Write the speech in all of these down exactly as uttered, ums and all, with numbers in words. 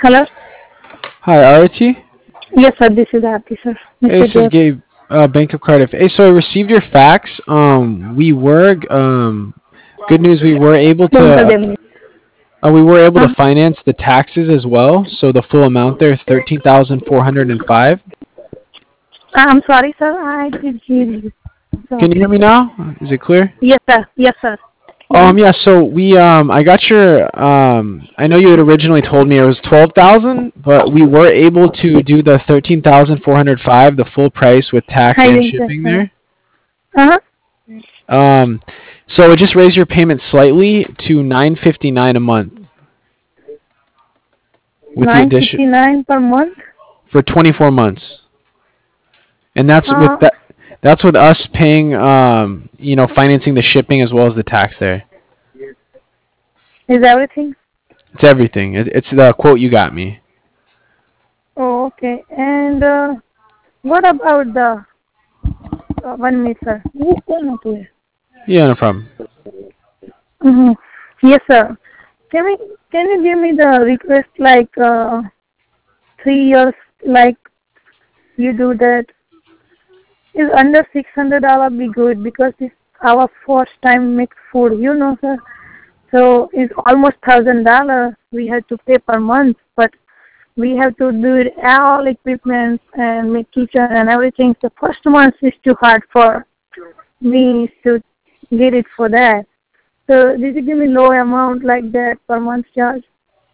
Hello? Hi, Arati. Yes, sir. This is Aarti, sir. Hey, mister this is Dev. Gabe, uh, Bank of Cardiff. Hey, so I received your fax. Um, we were um, good news. We were able Bhumika to Devni. uh, we were able to Uh, finance the taxes as well. So the full amount there, thirteen thousand four hundred and five. I'm sorry, sir. I did hear you. Can you Sorry. hear me now? Is it clear? Yes, sir. Yes, sir. Mm-hmm. Um, yeah. So we um, I got your um, I know you had originally told me it was twelve thousand, but we were able to do the thirteen thousand four hundred five, the full price with tax Hi, and Vinka, shipping sir. there. Uh-huh. Um, so it just raised your payment slightly to nine fifty nine a month with the addition nine fifty-nine per month. for twenty four months, and that's with Uh, that. That's with us paying, um, you know, financing the shipping as well as the tax there. is everything? It's everything. It, it's the quote you got me. Oh, okay. And uh, what about the uh, one minute, sir? Yeah, no problem. Mm-hmm. Yes, sir. Can we? Can you give me the request like uh, three years? Like you do that is under six hundred dollar be good because it's our first time make food, you know, sir. So it's almost thousand dollar we have to pay per month, but we have to do it all equipment and make kitchen and everything. The first month is too hard for me to get it for that. So did you give me low amount like that per month charge?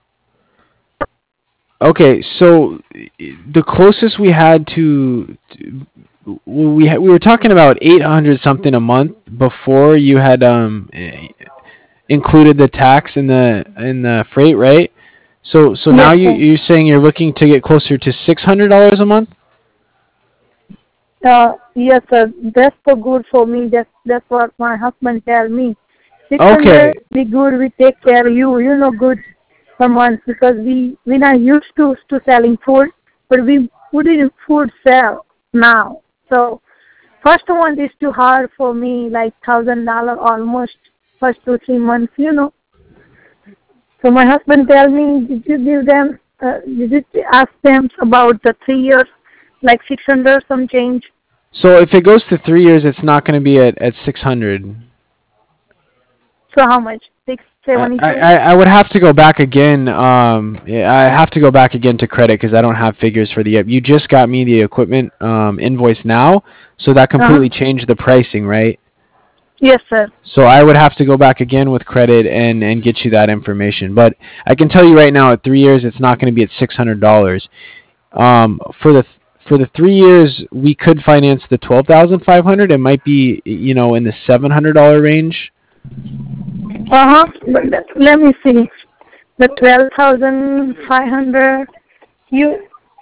Okay, so the closest we had to, to we had, we were talking about eight hundred something a month before you had um eh, included the tax in the in the freight, right? So so now Yes, you sir. you're saying you're looking to get closer to six hundred dollars a month? Uh, yes, sir. That's so good for me. That's that's what my husband tell me. Six Okay. hundred be good. We take care of you. You know, good per month because we we not used to to selling food, but we put it in food sell now. So first one is too hard for me, like thousand dollar almost first two three months. You know. So my husband tell me, did you give them? Uh, did you ask them about the three years, like six hundred some change? So if it goes to three years, it's not going to be at at six hundred. So how much? Six I, seventy two. I I would have to go back again. Um, yeah, I have to go back again to credit because I don't have figures for the. You just got me the equipment um invoice now, so that Uh huh. completely changed the pricing, right? Yes, sir. So I would have to go back again with credit and and get you that information. But I can tell you right now, at three years, it's not going to be at six hundred dollars. Um, for the for the three years, we could finance the twelve thousand five hundred. It might be, you know, in the seven hundred dollar range. Uh huh. But let let me see. The twelve thousand five hundred. You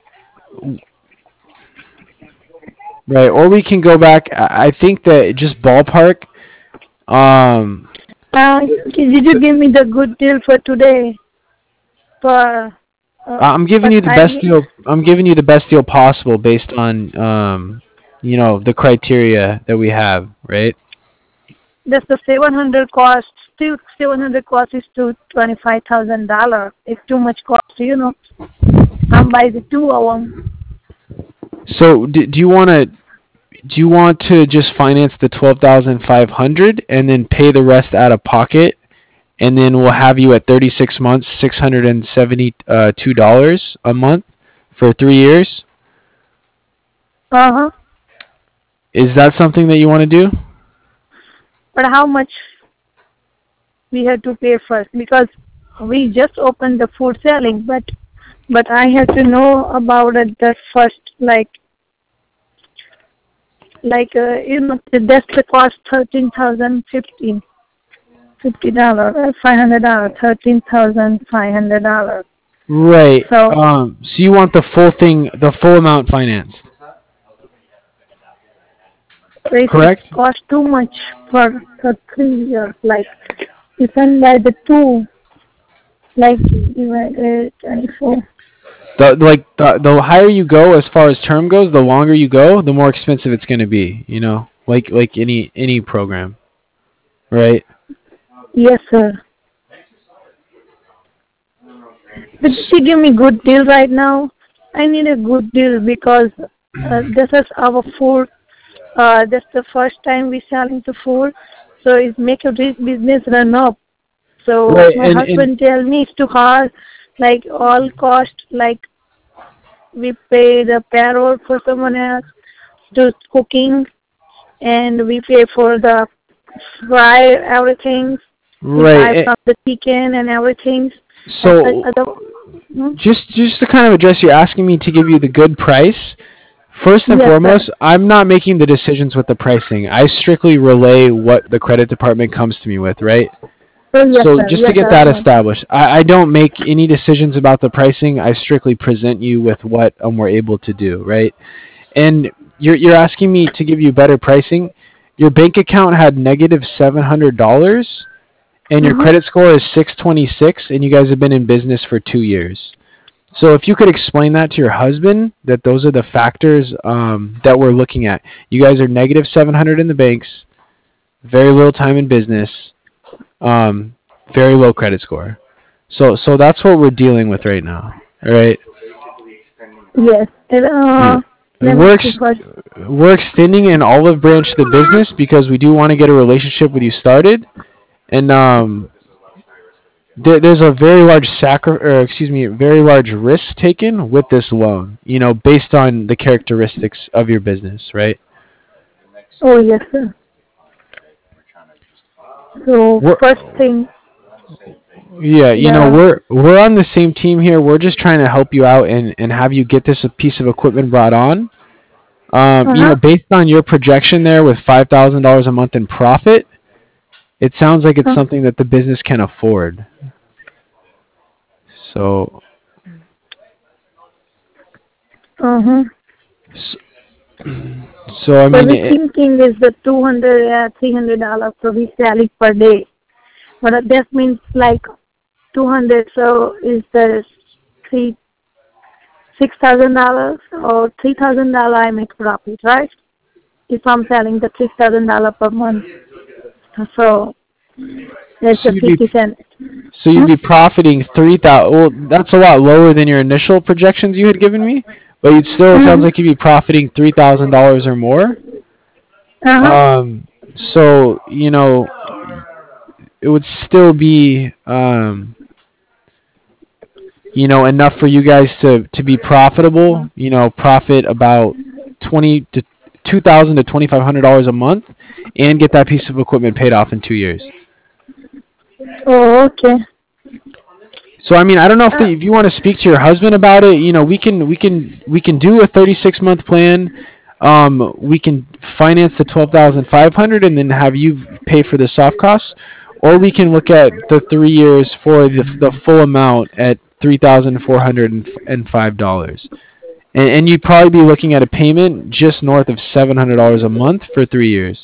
Right, or we can go back. I I think that just ballpark. Um, uh, did you give me the good deal for today? For uh, I'm giving but you the I best deal. I'm giving you the best deal possible based on, um, you know, the criteria that we have. Right. that's the seven hundred cost. Still seven hundred cost is to twenty five thousand dollar. It's too much cost. You know. I'm by the two of them. So, do, do you want to do you want to just finance the twelve thousand five hundred and then pay the rest out of pocket, and then we'll have you at thirty six months, six hundred and seventy two dollars a month for three years? Uh huh. Is that something that you want to do? But how much we have to pay first? Because we just opened the food selling, but but I have to know about it the first, like like uh, you know that's the cost thirteen thousand fifteen fifty dollar uh, five hundred dollar thirteen thousand five hundred dollar. Right. So Um. So you want the full thing, the full amount financed, it, it correct? costs too much for for three years. Like even by the two, like divided twenty four. The like the the higher you go as far as term goes, the longer you go, the more expensive it's going to be. You know, like like any any program, right? Yes, sir. But she give me good deal right now. I need a good deal because uh, this is our food. Uh, that's the first time we selling the food, so it make a bus- business run up. So Right, my and and husband tell me it's too hard, like all cost, like we pay the payroll for someone else to cooking, and we pay for the fry everything. We right. buy eh, from the chicken and everything. And uh, So other, hmm? just just to kind of address, you're asking me to give you the good price. First and Yes, sir. foremost, I'm not making the decisions with the pricing. I strictly relay what the credit department comes to me with, right? Oh, yes, So sir. just to Yes, get sir. I that know. established, I, I don't make any decisions about the pricing. I strictly present you with what um, we're able to do, right? And you're you're asking me to give you better pricing. Your bank account had negative seven hundred dollars, and your Mhm. credit score is six twenty six, and you guys have been in business for two years. So if you could explain that to your husband, that those are the factors um, that we're looking at. You guys are negative seven hundred in the banks, very little time in business, um, very low credit score. So so that's what we're dealing with right now. All right. Yes. And, Yeah. uh, let me We're see ex- first. we're extending an olive branch to the business because we do want to get a relationship with you started, and um, there, there's a very large sacri- or excuse me, very large risk taken with this loan. You know, based on the characteristics of your business, right? Oh, yes, sir. So We're first thing, yeah, you know, the we're we're on the same team here. We're just trying to help you out and and have you get this a piece of equipment brought on. Um, uh you know, huh. based on your projection there with five thousand dollars a month in profit, it sounds like it's Uh something that the business can afford. So, huh. s- so I So mean, we it, thinking is the two hundred, uh, three hundred dollars. So we sell it per day. But that means like two hundred. So is the three six thousand dollars or three thousand dollar I make profit, right? If I'm selling the six thousand dollar per month, so that's so the you'd be fifty cent. so you'd Hmm? be profiting three thousand. Well, that's a lot lower than your initial projections you had given me, but you'd still, it sounds Mm-hmm. like you'd be profiting three thousand dollars or more. Uh huh. Um, so you know, it would still be um, you know, enough for you guys to to be profitable. You know, profit about twenty to two thousand to twenty five hundred dollars a month, and get that piece of equipment paid off in two years. Oh, okay. So I mean, I don't know if Uh, the, if you want to speak to your husband about it. You know, we can we can we can do a thirty six month plan. Um, we can finance the twelve thousand five hundred and then have you pay for the soft costs, or we can look at the three years for the the full amount at three thousand four hundred and five dollars. And, and you'd probably be looking at a payment just north of seven hundred dollars a month for three years.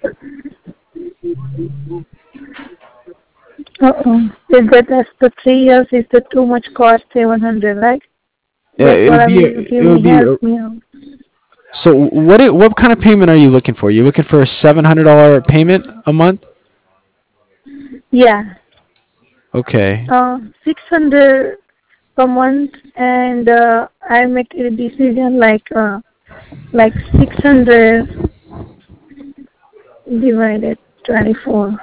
uh-oh. Is that that's the three years is the too much cost seven hundred, right? Yeah, That's what it'll I be mean. Give it'll me be help me out. so what i- what kind of payment are you looking for? You looking for a seven hundred dollar payment a month? Yeah. Okay. Uh, six hundred per month, and uh, I make a decision like uh, like six hundred divided twenty four.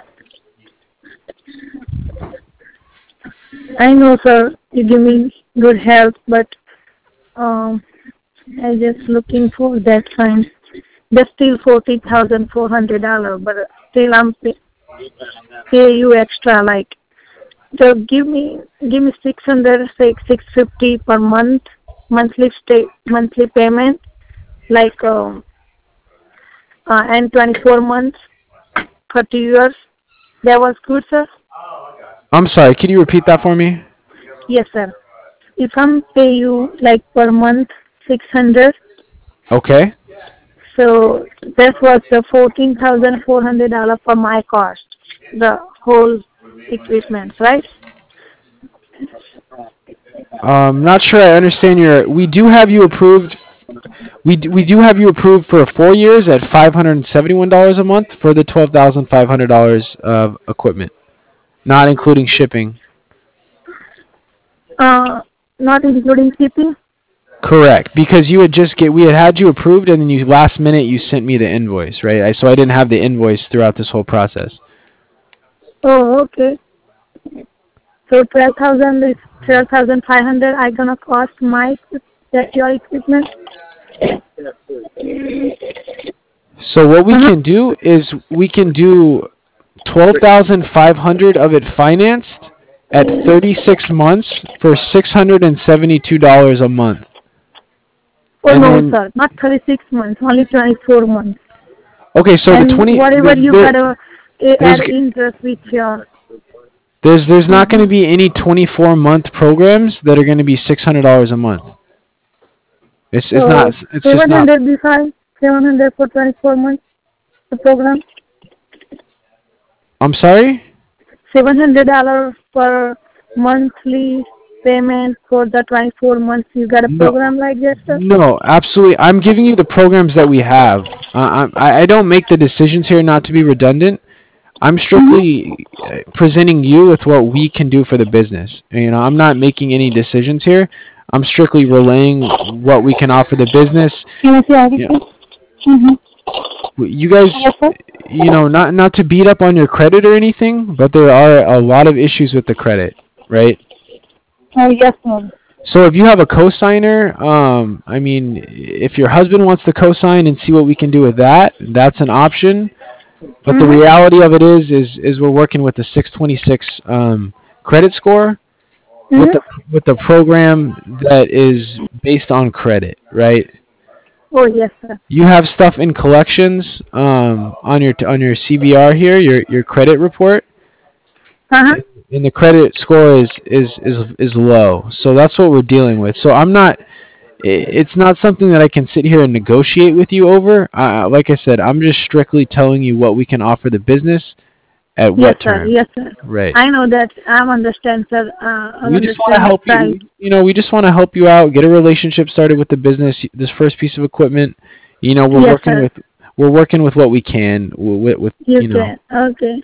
I know, sir, you give me good help, but um, I just looking for that fine. That's still forty thousand four hundred dollar, but still I'm pay, pay you extra. Like, so give me give me six hundred, say six fifty per month, monthly stay monthly payment, like um, uh, and twenty four months, thirty years. That was good, sir. I'm sorry. Can you repeat that for me? Yes, sir. If I'm pay you like per month six hundred, Okay. so that was the fourteen thousand four hundred dollar for my cost, the whole equipment, right? Um, not sure I understand your. We do have you approved. We d- we do have you approved for four years at five hundred and seventy one dollars a month for the twelve thousand five hundred dollars of equipment, not including shipping. Uh, not including shipping. Correct, because you had just get we had had you approved, and then you last minute you sent me the invoice, right? I, so I didn't have the invoice throughout this whole process. Oh, okay. So twelve thousand is twelve thousand five hundred. I gonna cost my that your equipment. So what we Uh-huh. can do is we can do twelve thousand five hundred of it financed at thirty-six months for six hundred seventy-two dollars a month. Oh And no, then sir, not thirty-six months, only twenty-four months. okay, so the And twenty whatever you there, gotta eh, there's add interest with your. there's there's not going Mm-hmm. to be any twenty-four month programs that are going to be six hundred dollars a month. It's it's not So it's just seven not. hundred be fine. Seven hundred for twenty-four months. The program. I'm sorry? Seven hundred dollar per monthly payment for the twenty-four months. You got a No. program like that, sir? No, absolutely. I'm giving you the programs that we have. Uh, I I don't make the decisions here, not to be redundant. I'm strictly uh, presenting you with what we can do for the business. You know, I'm not making any decisions here. I'm strictly relaying what we can offer the business. Can I see You everything? know, Mm-hmm. you guys, Yes, sir. you know, not not to beat up on your credit or anything, but there are a lot of issues with the credit, right? Oh, yes, sir. So if you have a cosigner, um, I mean, if your husband wants to cosign and see what we can do with that, that's an option. But the Mm-hmm. reality of it is, is, is we're working with the six twenty-six um, credit score with Mm-hmm. the with the program that is based on credit, right? Oh, yes, sir. You have stuff in collections um, on your on your C B R here, your your credit report, Uh-huh. and the credit score is is is is low. So that's what we're dealing with. So I'm not. i- It's not something that I can sit here and negotiate with you over. Uh, like I said, I'm just strictly telling you what we can offer the business at Yes, what sir. terms. Yes, sir. Right. I know that. I understand, sir. Uh, I We just want to understand the help price. you. You know, we just want to help you out, get a relationship started with the business. This first piece of equipment, you know, we're Yes, working sir. with we're working with what we can with, with You you know. can. Okay.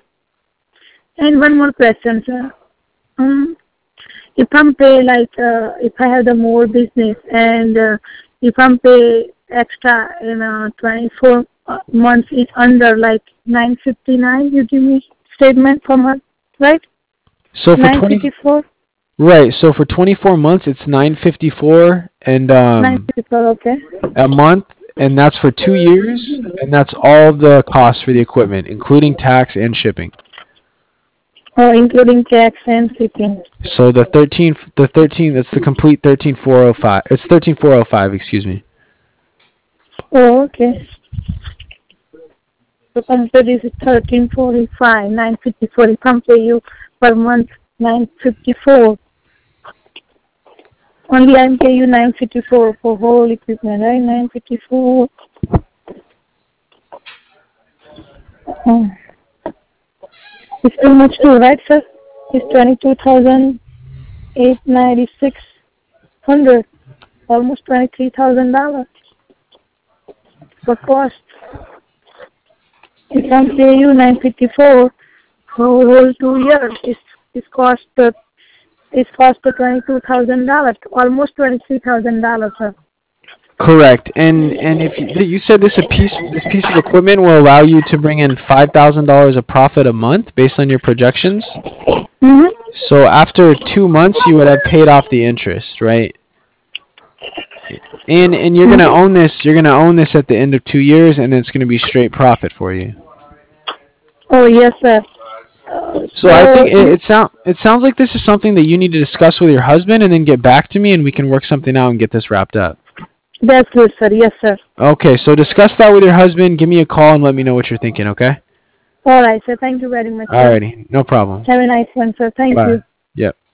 And one more question, sir. Um, if I'm pay like uh, if I have the more business and uh, if I'm pay extra in uh, twenty-four uh, months is under like nine fifty-nine, you give me statement per month, right? So for twenty nine fifty-four, right, so for twenty-four months it's nine fifty-four and um nine fifty-four, okay. a month, and that's for two years, and that's all the costs for the equipment, including tax and shipping. Oh, including tax and shipping. So the thirteen the thirteen that's the complete thirteen four oh five. It's thirteen four oh five, excuse me. Oh, okay. So compare this is thirteen forty-five, nine fifty-four. If I'm pay you per month nine fifty-four. Only I'm pay you nine fifty-four for whole equipment, right? nine fifty-four. Oh. It's too much too, right, sir? It's twenty-two thousand eight ninety-six hundred, almost twenty-three thousand dollars for cost. If I pay you nine fifty-four for whole two years, it's it's cost uh, it's cost uh, twenty-two thousand dollars, almost twenty-three thousand dollars, sir. Correct. And and if you, you said this a piece this piece of equipment will allow you to bring in five thousand dollars of profit a month based on your projections. Mm-hmm. So after two months, you would have paid off the interest, right? And and you're gonna own this. You're gonna own this at the end of two years, and it's gonna be straight profit for you. Oh yes, sir. Uh, So I think it, so it sound it sounds like this is something that you need to discuss with your husband, and then get back to me, and we can work something out and get this wrapped up. that's good, sir. Yes, sir. Okay. So discuss that with your husband. Give me a call and let me know what you're thinking. Okay. All right, sir. Thank you very much, sir. Alrighty. No problem. Have a nice one, sir. Thank Bye. you. Yep.